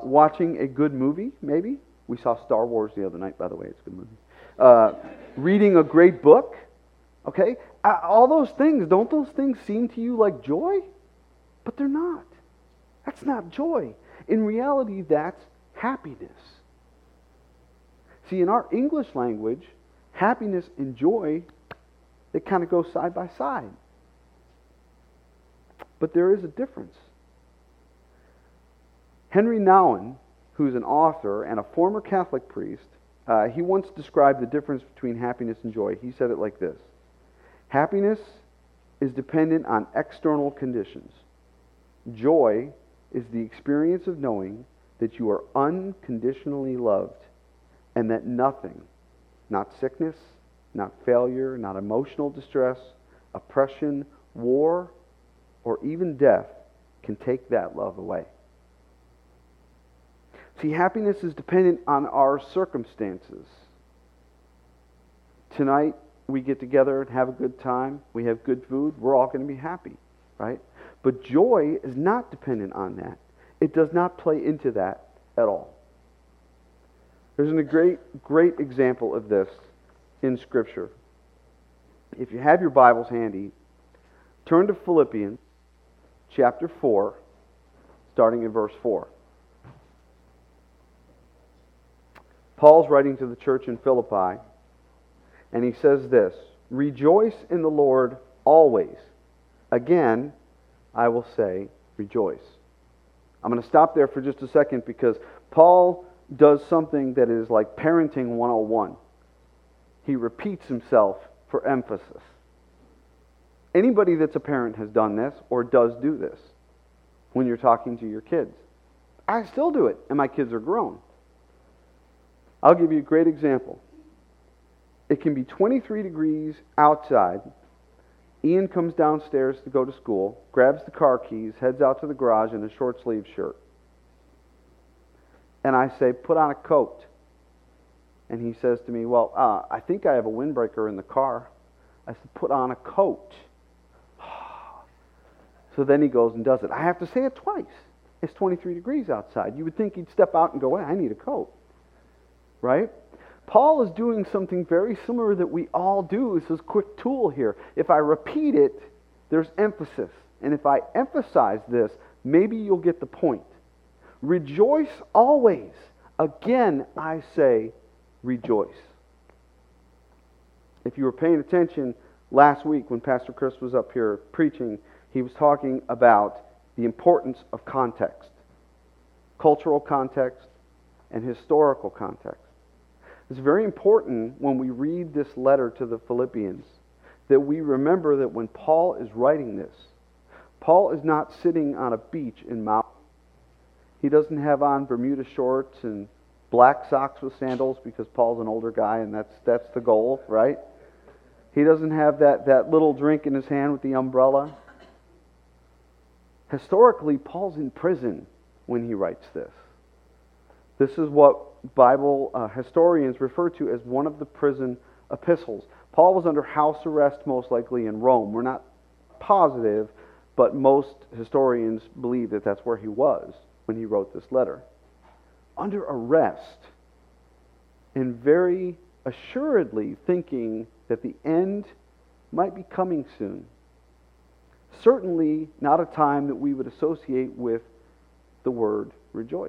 Watching a good movie, maybe. We saw Star Wars the other night, by the way. It's a good movie. Reading a great book. Okay? All those things, don't those things seem to you like joy? But they're not. That's not joy. In reality, that's happiness. See, in our English language, happiness and joy, they kind of go side by side. But there is a difference. Henry Nouwen, who's an author and a former Catholic priest, he once described the difference between happiness and joy. He said it like this: happiness is dependent on external conditions. Joy is the experience of knowing that you are unconditionally loved and that nothing, not sickness, not failure, not emotional distress, oppression, war, or even death can take that love away. See, happiness is dependent on our circumstances. Tonight, we get together and have a good time. We have good food. We're all going to be happy, right? But joy is not dependent on that. It does not play into that at all. There's a great example of this in Scripture. If you have your Bibles handy, turn to Philippians chapter 4, starting in verse 4. Paul's writing to the church in Philippi, and he says this: "Rejoice in the Lord always. Again, I will say, rejoice." I'm going to stop there for just a second because Paul does something that is like parenting 101. He repeats himself for emphasis. Anybody that's a parent has done this or does do this when you're talking to your kids. I still do it, and my kids are grown. I'll give you a great example. It can be 23 degrees outside. Ian comes downstairs to go to school, grabs the car keys, heads out to the garage in a short-sleeved shirt. And I say, "Put on a coat." And he says to me, "Well, I think I have a windbreaker in the car." I said, "Put on a coat." So then he goes and does it. I have to say it twice. It's 23 degrees outside. You would think he'd step out and go, "Hey, I need a coat." Right? Paul is doing something very similar that we all do. It's this quick tool here. If I repeat it, there's emphasis. And if I emphasize this, maybe you'll get the point. Rejoice always. Again, I say, rejoice. If you were paying attention last week when Pastor Chris was up here preaching, he was talking about the importance of context. Cultural context and historical context. It's very important when we read this letter to the Philippians that we remember that when Paul is writing this, Paul is not sitting on a beach in Maui. He doesn't have on Bermuda shorts and black socks with sandals because Paul's an older guy and that's the goal, right? He doesn't have that little drink in his hand with the umbrella. Historically, Paul's in prison when he writes this. This is what Bible historians refer to as one of the prison epistles. Paul was under house arrest, most likely in Rome. We're not positive, but most historians believe that that's where he was when he wrote this letter. Under arrest, and very assuredly thinking that the end might be coming soon. Certainly not a time that we would associate with the word rejoice.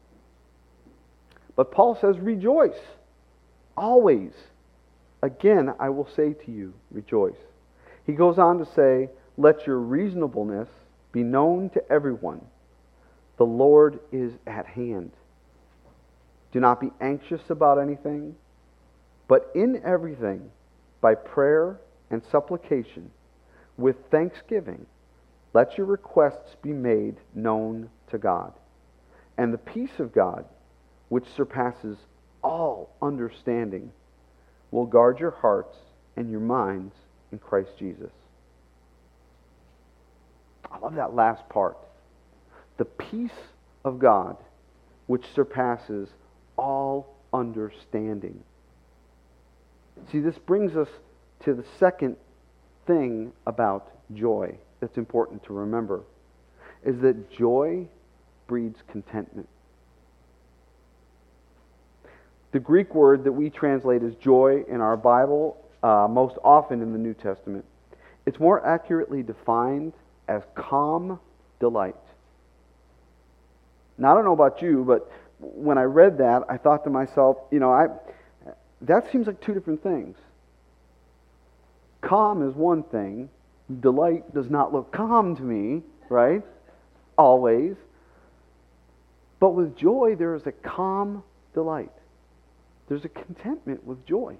But Paul says, rejoice, always. Again, I will say to you, rejoice. He goes on to say, let your reasonableness be known to everyone. The Lord is at hand. Do not be anxious about anything, but in everything, by prayer and supplication, with thanksgiving, let your requests be made known to God. And the peace of God, which surpasses all understanding, will guard your hearts and your minds in Christ Jesus. I love that last part. The peace of God, which surpasses all understanding. See, this brings us to the second thing about joy that's important to remember, is that joy breeds contentment. The Greek word that we translate as joy in our Bible, most often in the New Testament, it's more accurately defined as calm delight. Now, I don't know about you, but when I read that, I thought to myself, that seems like two different things. Calm is one thing. Delight does not look calm to me, right? Always. But with joy, there is a calm delight. There's a contentment with joy.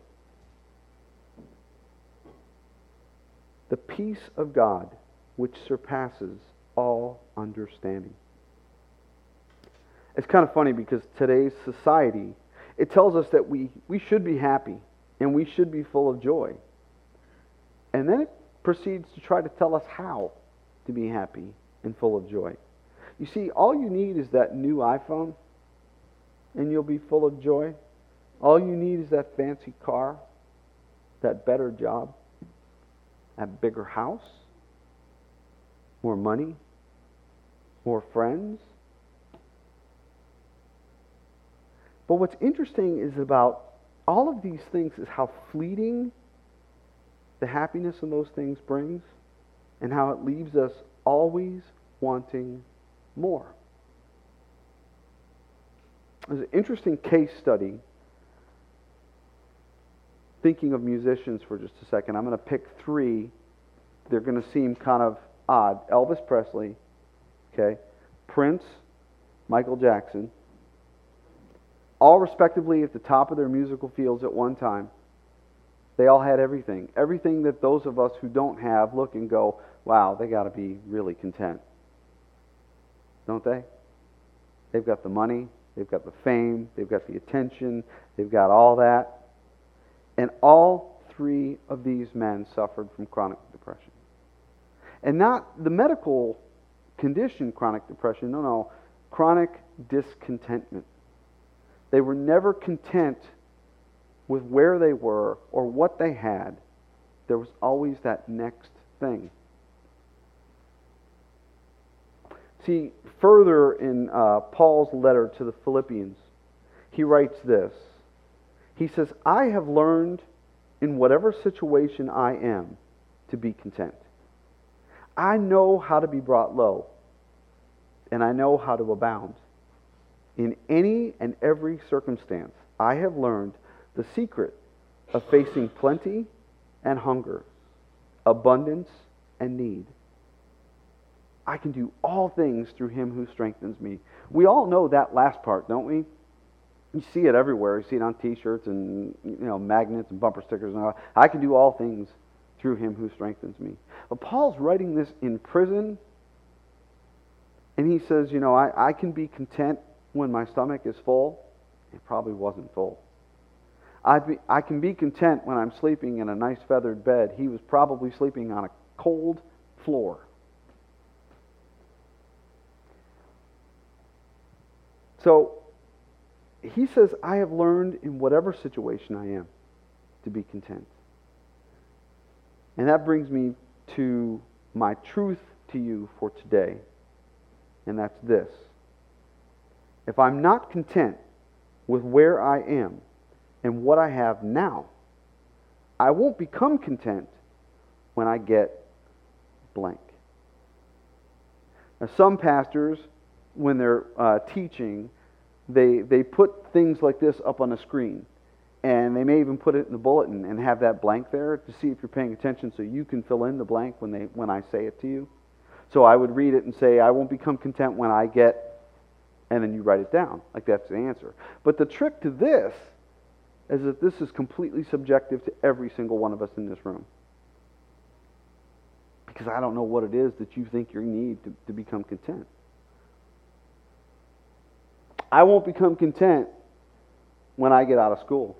The peace of God, which surpasses all understanding. It's kind of funny because today's society, it tells us that we should be happy and we should be full of joy. And then it proceeds to try to tell us how to be happy and full of joy. You see, all you need is that new iPhone and you'll be full of joy. All you need is that fancy car, that better job, that bigger house, more money, more friends. But what's interesting is about all of these things is how fleeting the happiness in those things brings and how it leaves us always wanting more. There's an interesting case study. Thinking of musicians for just a second, I'm going to pick three. They're going to seem kind of odd. Elvis Presley, okay, Prince, Michael Jackson, all respectively at the top of their musical fields at one time. They all had everything. Everything that those of us who don't have look and go, wow, they got to be really content. Don't they? They've got the money, they've got the fame, they've got the attention, they've got all that. And all three of these men suffered from chronic depression. And not the medical condition, chronic depression, no, chronic discontentment. They were never content with where they were or what they had. There was always that next thing. See, further in Paul's letter to the Philippians, he writes this. He says, I have learned in whatever situation I am to be content. I know how to be brought low, and I know how to abound. In any and every circumstance, I have learned the secret of facing plenty and hunger, abundance and need. I can do all things through Him who strengthens me. We all know that last part, don't we? You see it everywhere. You see it on T-shirts and magnets and bumper stickers and all. I can do all things through Him who strengthens me. But Paul's writing this in prison, and he says, I can be content when my stomach is full. It probably wasn't full. I can be content when I'm sleeping in a nice feathered bed. He was probably sleeping on a cold floor. So, he says, I have learned in whatever situation I am to be content. And that brings me to my truth to you for today. And that's this. If I'm not content with where I am and what I have now, I won't become content when I get blank. Now, some pastors, when they're teaching, they put things like this up on a screen. And they may even put it in the bulletin and have that blank there to see if you're paying attention so you can fill in the blank when I say it to you. So I would read it and say, I won't become content when I get, and then you write it down. Like that's the answer. But the trick to this is that this is completely subjective to every single one of us in this room. Because I don't know what it is that you think you need to become content. I won't become content when I get out of school.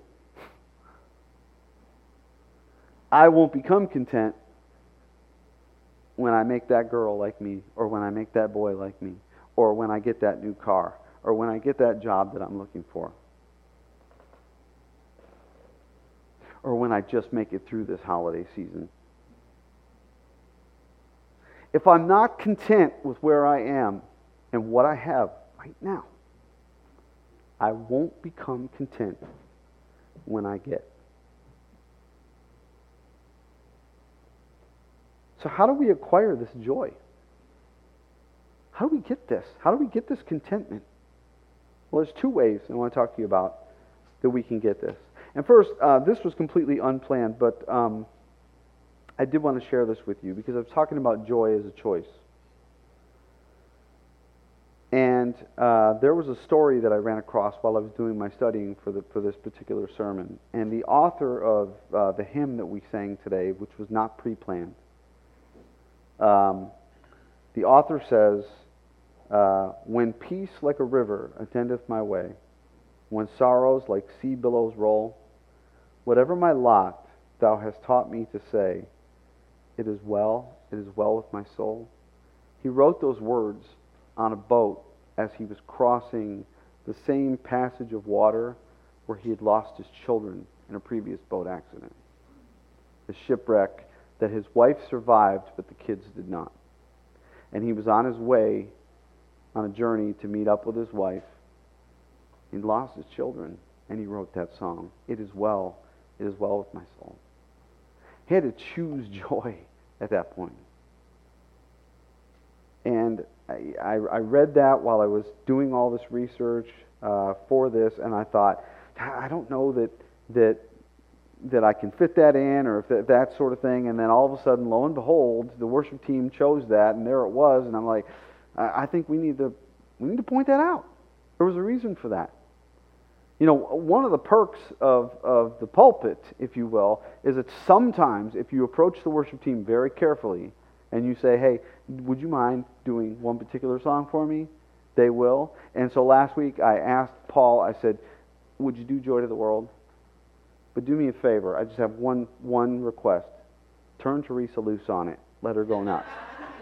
I won't become content when I make that girl like me, or when I make that boy like me, or when I get that new car, or when I get that job that I'm looking for, or when I just make it through this holiday season. If I'm not content with where I am and what I have right now, I won't become content when I get. So how do we acquire this joy? How do we get this? How do we get this contentment? Well, there's two ways I want to talk to you about that we can get this. And first, this was completely unplanned, but I did want to share this with you because I was talking about joy as a choice. And there was a story that I ran across while I was doing my studying for this particular sermon. And the author of the hymn that we sang today, which was not pre-planned, the author says, when peace like a river attendeth my way, when sorrows like sea billows roll, whatever my lot, thou hast taught me to say, it is well with my soul. He wrote those words on a boat as he was crossing the same passage of water where he had lost his children in a previous boat accident. The shipwreck that his wife survived, but the kids did not. And he was on his way on a journey to meet up with his wife. He lost his children, and he wrote that song, it is well with my soul. He had to choose joy at that point. And I read that while I was doing all this research for this, and I thought, I don't know that I can fit that in, or if that sort of thing. And then all of a sudden, lo and behold, the worship team chose that, and there it was. And I'm like, I think we need to point that out. There was a reason for that. You know, one of the perks of the pulpit, if you will, is that sometimes if you approach the worship team very carefully and you say, hey, would you mind doing one particular song for me? They will. And so last week I asked Paul, I said, would you do Joy to the World? But do me a favor, I just have one request. Turn Teresa loose on it. Let her go nuts.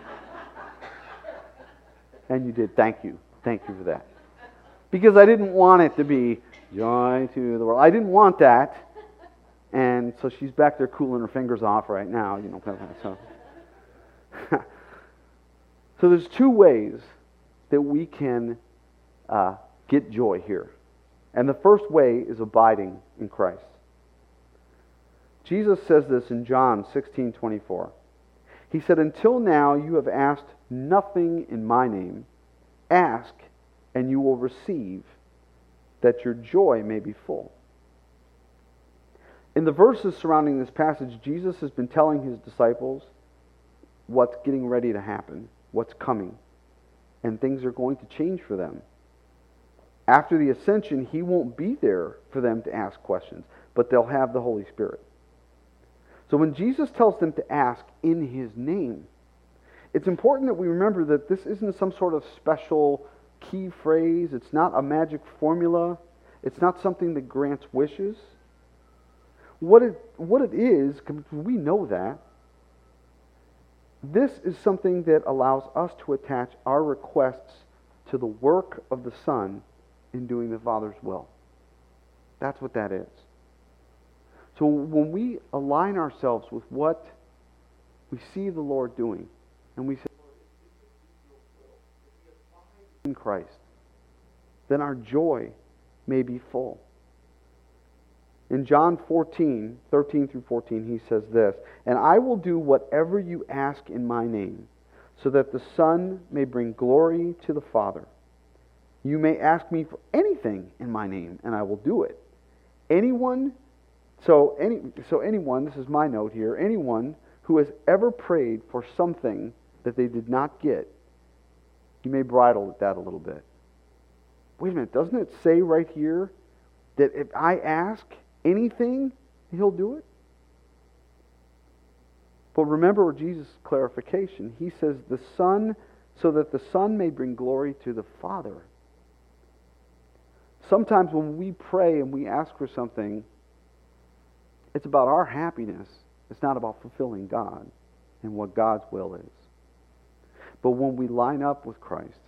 And you did. Thank you. Thank you for that. Because I didn't want it to be Joy to the World. I didn't want that. And so she's back there cooling her fingers off right now. You know. So, so there's two ways that we can get joy here. And the first way is abiding in Christ. Jesus says this in John 16:24. He said, until now you have asked nothing in my name. Ask, and you will receive, that your joy may be full. In the verses surrounding this passage, Jesus has been telling his disciples what's getting ready to happen, what's coming, and things are going to change for them. After the ascension, he won't be there for them to ask questions, but they'll have the Holy Spirit. So when Jesus tells them to ask in his name, it's important that we remember that this isn't some sort of special key phrase. It's not a magic formula. It's not something that grants wishes. What it is, we know that, this is something that allows us to attach our requests to the work of the Son in doing the Father's will. That's what that is. So when we align ourselves with what we see the Lord doing, and we say, in Christ, then our joy may be full. In John 14:13 through 14, he says this, and I will do whatever you ask in my name, so that the Son may bring glory to the Father. You may ask me for anything in my name, and I will do it. Anyone, this is my note here, anyone who has ever prayed for something that they did not get, you may bridle at that a little bit. Wait a minute, doesn't it say right here that if I ask anything, he'll do it? But remember Jesus' clarification. He says the Son, so that the Son may bring glory to the Father. Sometimes when we pray and we ask for something, it's about our happiness. It's not about fulfilling God and what God's will is. But when we line up with Christ,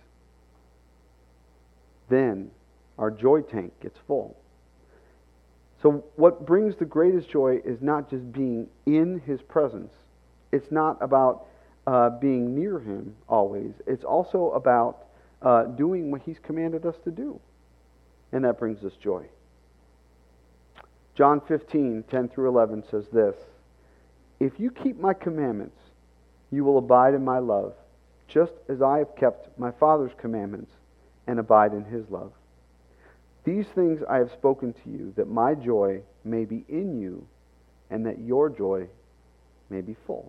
then our joy tank gets full. So what brings the greatest joy is not just being in His presence. It's not about being near Him always. It's also about doing what He's commanded us to do. And that brings us joy. John 15:10 through 11 says this, "If you keep my commandments, you will abide in my love, just as I have kept my Father's commandments and abide in his love. These things I have spoken to you, that my joy may be in you, and that your joy may be full."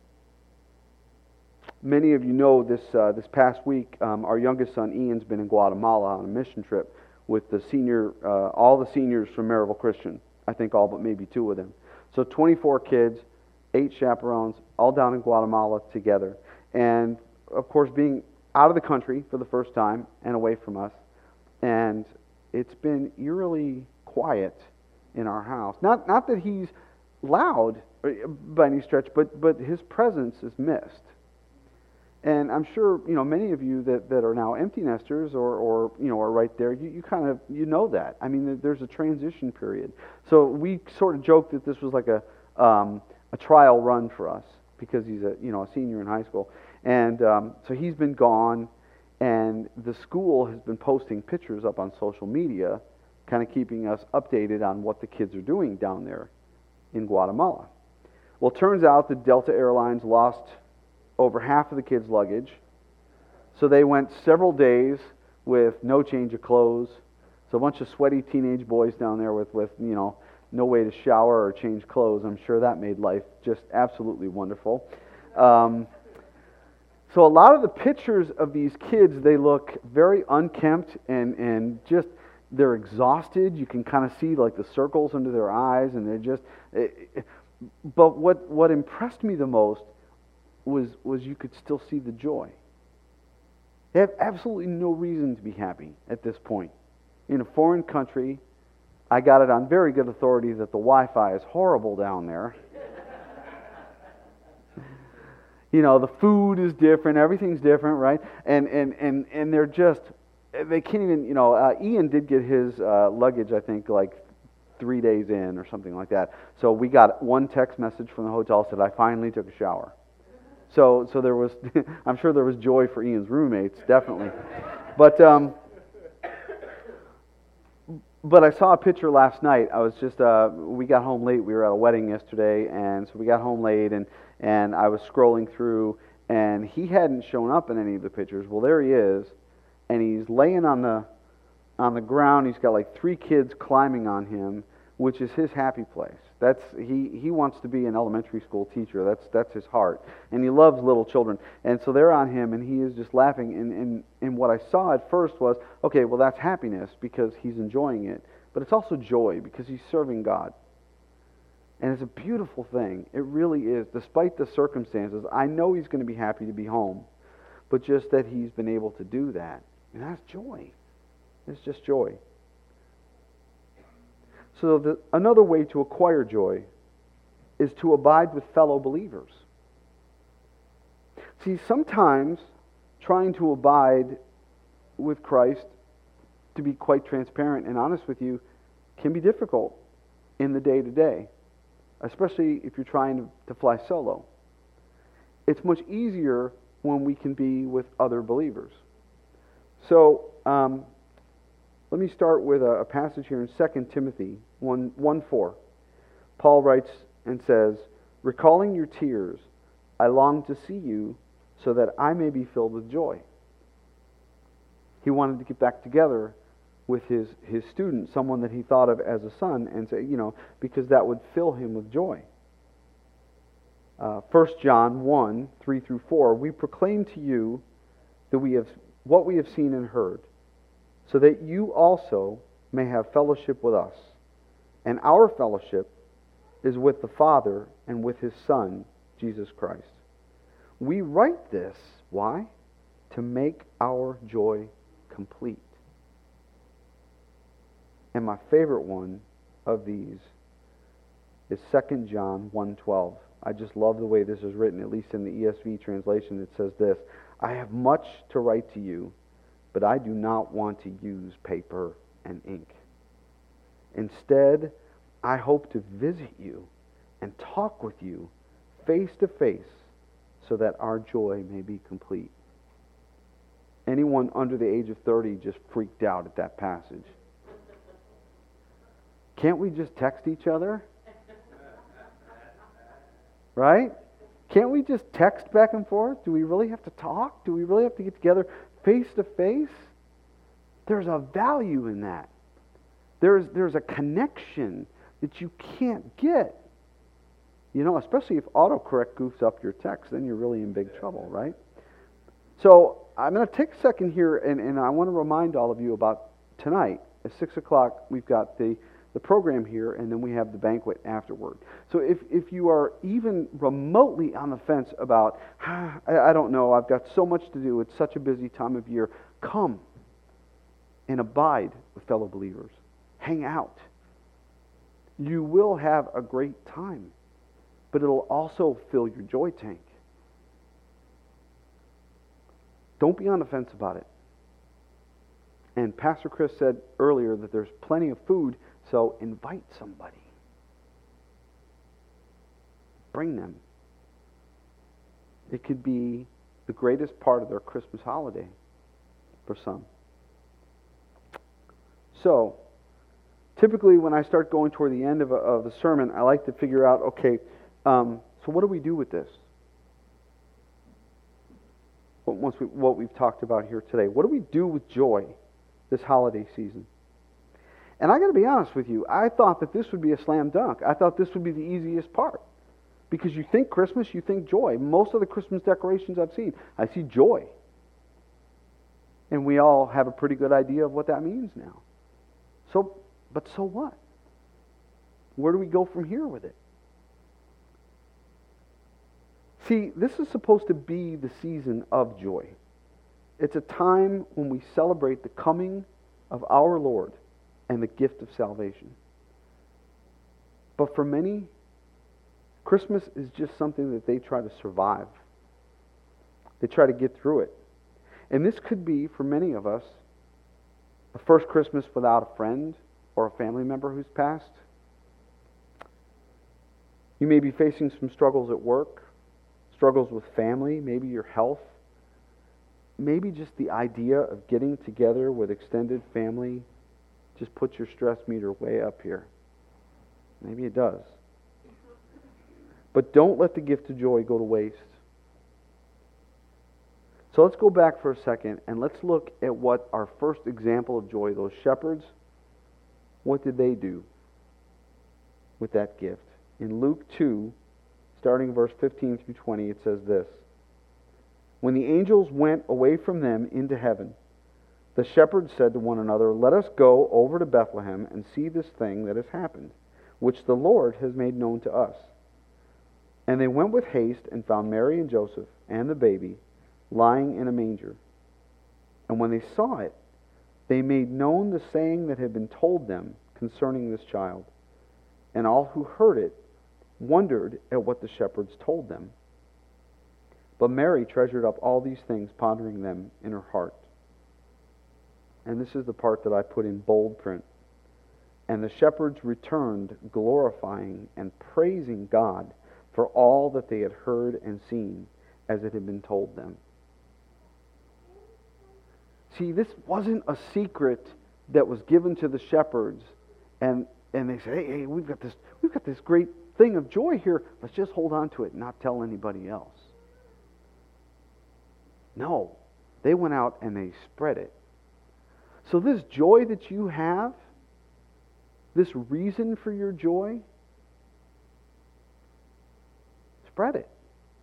Many of you know this past week, our youngest son Ian's been in Guatemala on a mission trip with all the seniors from Maryville Christian. I think all but maybe 2 of them. So 24 kids, 8 chaperones, all down in Guatemala together. And of course, being out of the country for the first time and away from us, and it's been eerily quiet in our house. Not that he's loud by any stretch, but his presence is missed. And I'm sure many of you that are now empty nesters or are right there. You kind of know that. I mean, there's a transition period. So we sort of joked that this was like a trial run for us because he's a senior in high school, and so he's been gone, and the school has been posting pictures up on social media, kind of keeping us updated on what the kids are doing down there in Guatemala. Well, it turns out that Delta Airlines lost over half of the kids' luggage. So they went several days with no change of clothes. So a bunch of sweaty teenage boys down there with no way to shower or change clothes. I'm sure that made life just absolutely wonderful. So a lot of the pictures of these kids, they look very unkempt and just they're exhausted. You can kind of see like the circles under their eyes, and they're just. But what impressed me the most was you could still see the joy. They have absolutely no reason to be happy at this point. In a foreign country, I got it on very good authority that the Wi-Fi is horrible down there. The food is different, everything's different, right? And they're just, they can't even, Ian did get his luggage, I think, like 3 days in or something like that. So we got one text message from the hotel said, "I finally took a shower." So there was, I'm sure there was joy for Ian's roommates, definitely. But I saw a picture last night. I was just, we got home late. We were at a wedding yesterday, and so we got home late, and I was scrolling through, and he hadn't shown up in any of the pictures. Well, there he is, and he's laying on the ground. He's got like 3 kids climbing on him, which is his happy place. He wants to be an elementary school teacher. That's his heart, and he loves little children. And so they're on him, and he is just laughing. And what I saw at first was, okay, well that's happiness because he's enjoying it, but it's also joy because he's serving God. And it's a beautiful thing. It really is. Despite the circumstances, I know he's going to be happy to be home, but just that he's been able to do that, and that's joy. It's just joy. So another way to acquire joy is to abide with fellow believers. See, sometimes trying to abide with Christ, to be quite transparent and honest with you, can be difficult in the day-to-day, especially if you're trying to fly solo. It's much easier when we can be with other believers. So, let me start with a passage here in 2 Timothy 1:4. Paul writes and says, "Recalling your tears, I long to see you so that I may be filled with joy." He wanted to get back together with his student, someone that he thought of as a son, and say, because that would fill him with joy. 1 John 1:3 through 4, "We proclaim to you that what we have seen and heard, so that you also may have fellowship with us. And our fellowship is with the Father and with His Son, Jesus Christ. We write this," why? "To make our joy complete." And my favorite one of these is 2 John 1:12. I just love the way this is written, at least in the ESV translation. It says this, "I have much to write to you, but I do not want to use paper and ink. Instead, I hope to visit you and talk with you face to face so that our joy may be complete." Anyone under the age of 30 just freaked out at that passage. Can't we just text each other? Right? Can't we just text back and forth? Do we really have to talk? Do we really have to get together face to face? There's a value in that. There's a connection that you can't get. You know, especially if autocorrect goofs up your text, then you're really in big trouble, right? So I'm going to take a second here, and I want to remind all of you about tonight. At 6 o'clock, we've got the program here, and then we have the banquet afterward. So if you are even remotely on the fence about, I don't know, I've got so much to do, it's such a busy time of year, come and abide with fellow believers. Hang out. You will have a great time, but it'll also fill your joy tank. Don't be on the fence about it. And Pastor Chris said earlier that there's plenty of food, so invite somebody. Bring them. It could be the greatest part of their Christmas holiday for some. So, typically when I start going toward the end of a sermon, I like to figure out, okay, so what do we do with this? What we've talked about here today. What do we do with joy this holiday season? And I got to be honest with you, I thought that this would be a slam dunk. I thought this would be the easiest part. Because you think Christmas, you think joy. Most of the Christmas decorations I've seen, I see joy. And we all have a pretty good idea of what that means now. But so what? Where do we go from here with it? See, this is supposed to be the season of joy. It's a time when we celebrate the coming of our Lord and the gift of salvation. But for many, Christmas is just something that they try to survive. They try to get through it. And this could be, for many of us, a first Christmas without a friend or a family member who's passed. You may be facing some struggles at work, struggles with family, maybe your health, maybe just the idea of getting together with extended family just puts your stress meter way up here. Maybe it does. But don't let the gift of joy go to waste. So let's go back for a second and let's look at what our first example of joy, those shepherds, what did they do with that gift? In Luke 2, starting verse 15 through 20, it says this. When the angels went away from them into heaven, the shepherds said to one another, "Let us go over to Bethlehem and see this thing that has happened, which the Lord has made known to us." And they went with haste and found Mary and Joseph and the baby lying in a manger. And when they saw it, they made known the saying that had been told them concerning this child. And all who heard it wondered at what the shepherds told them. But Mary treasured up all these things, pondering them in her heart. And this is the part that I put in bold print. And the shepherds returned, glorifying and praising God for all that they had heard and seen, as it had been told them. See, this wasn't a secret that was given to the shepherds, and they said, hey, we've got this great thing of joy here. Let's just hold on to it and not tell anybody else. No, they went out and they spread it. So this joy that you have, this reason for your joy, spread it.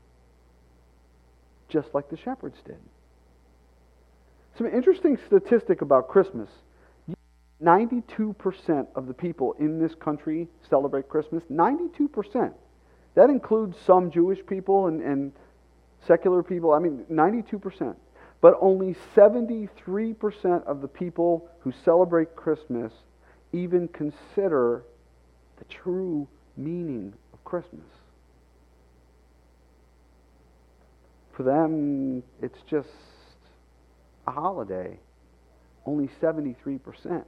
Just like the shepherds did. Some interesting statistic about Christmas. 92% of the people in this country celebrate Christmas. 92%. That includes some Jewish people and secular people. 92%. But only 73% of the people who celebrate Christmas even consider the true meaning of Christmas. For them, it's just a holiday. Only 73%.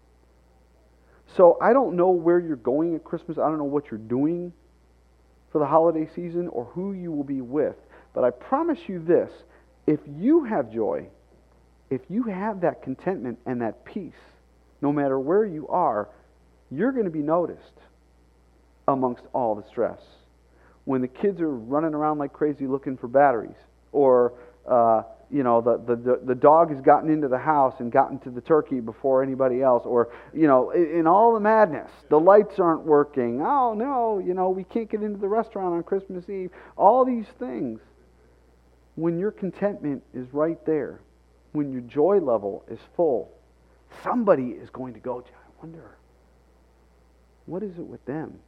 So I don't know where you're going at Christmas. I don't know what you're doing for the holiday season or who you will be with. But I promise you this, if you have joy, if you have that contentment and that peace, no matter where you are, you're going to be noticed amongst all the stress. When the kids are running around like crazy looking for batteries, or the dog has gotten into the house and gotten to the turkey before anybody else, or in all the madness, the lights aren't working. Oh no, we can't get into the restaurant on Christmas Eve. All these things. When your contentment is right there, when your joy level is full, somebody is going to go, I wonder, what is it with them?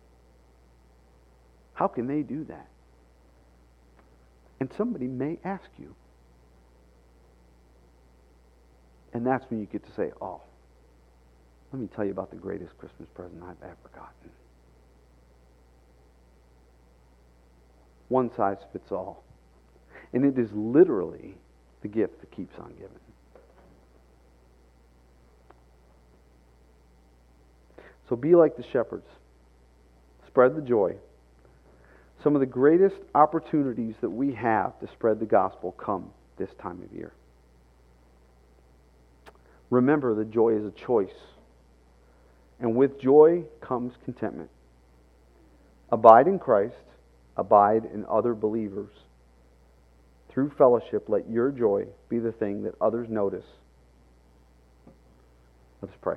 How can they do that? And somebody may ask you. And that's when you get to say, oh, let me tell you about the greatest Christmas present I've ever gotten. One size fits all. And it is literally the gift that keeps on giving. So be like the shepherds. Spread the joy. Some of the greatest opportunities that we have to spread the gospel come this time of year. Remember that joy is a choice. And with joy comes contentment. Abide in Christ. Abide in other believers. Through fellowship, let your joy be the thing that others notice. Let's pray.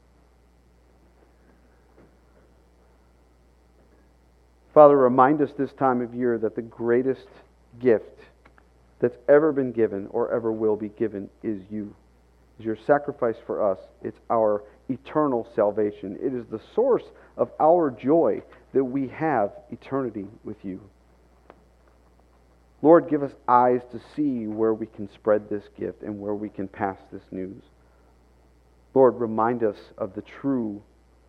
Father, remind us this time of year that the greatest gift that's ever been given or ever will be given is you. Is your sacrifice for us. It's our eternal salvation. It is the source of our joy that we have eternity with you. Lord, give us eyes to see where we can spread this gift and where we can pass this news. Lord, remind us of the true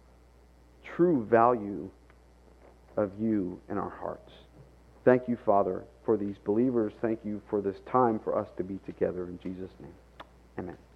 value of you in our hearts. Thank you, Father, for these believers. Thank you for this time for us to be together. In Jesus' name, amen.